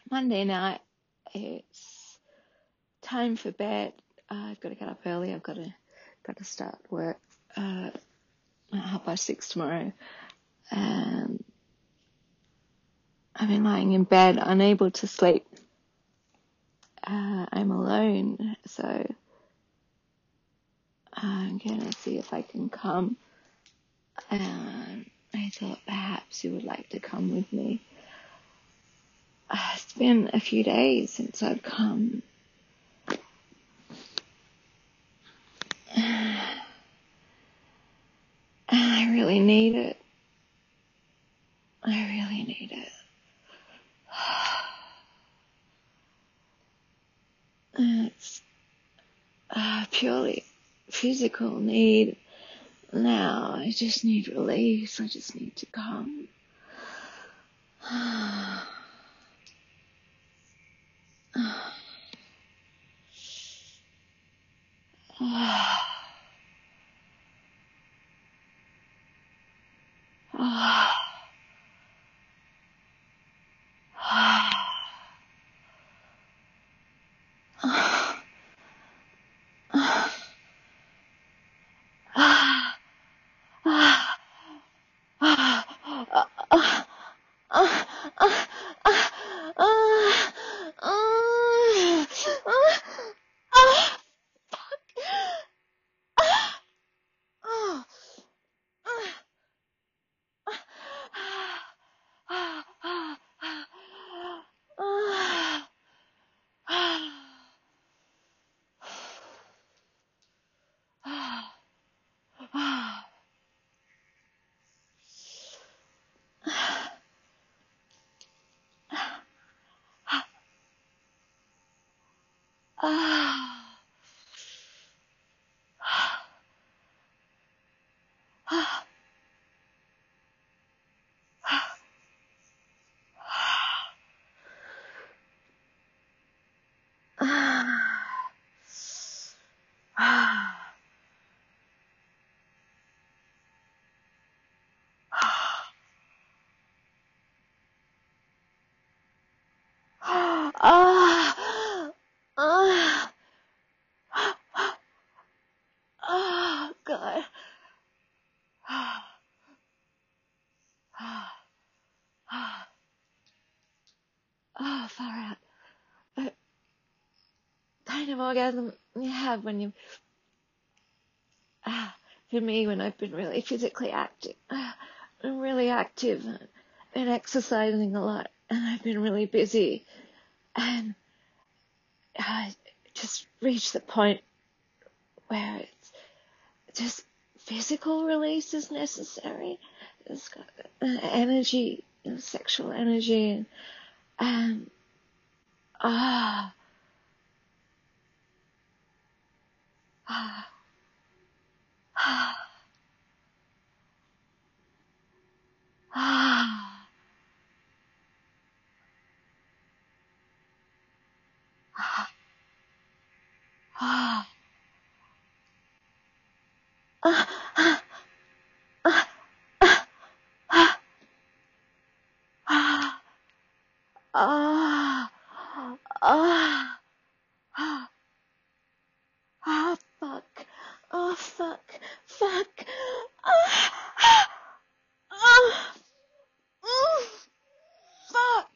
Monday night, it's time for bed. I've got to get up early. I've got to start work at 6:30 tomorrow. And I've been lying in bed, unable to sleep. I'm alone, so I'm going to see if I can come. I thought perhaps you would like to come with me. It's been a few days since I've come. I really need it. I really need it. It's a purely physical need now. I just need release. I just need to come. God. Far out. But kind of orgasm you have when you, for me, when I've been really physically active, I'm really active, and been exercising a lot, and I've been really busy, and I just reached the point where it's just physical release is necessary. It's got energy, sexual energy, and ah, ah, ah, ah, ah, ah, ah, ah, ah, ah, ah, ah, ah, ah, fuck, oh, fuck, fuck, ah, ah, fuck.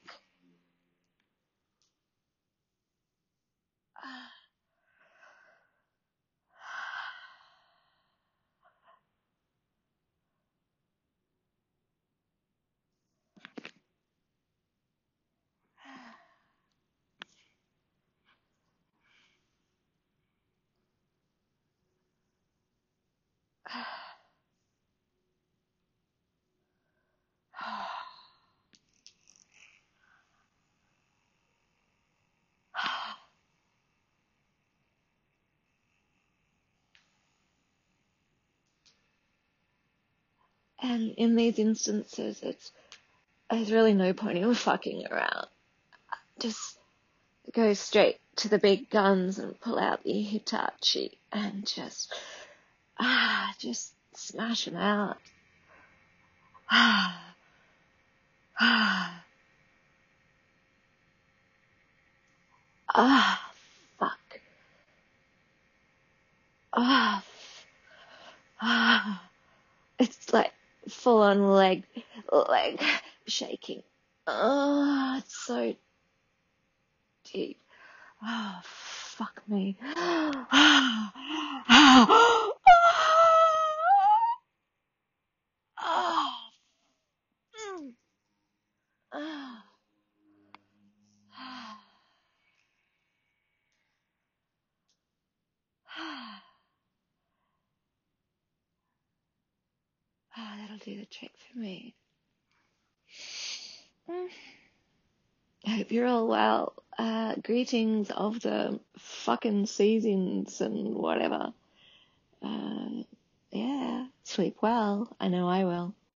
And in these instances, there's really no point in fucking around. Just go straight to the big guns and pull out the Hitachi and just smash them out. Ah, fuck. Ah, ah. It's like full on leg shaking. Oh, it's so deep. Oh, fuck me. That'll do the trick for me. I hope you're all well. Greetings of the fucking seasons and whatever. Yeah, sleep well. I know I will.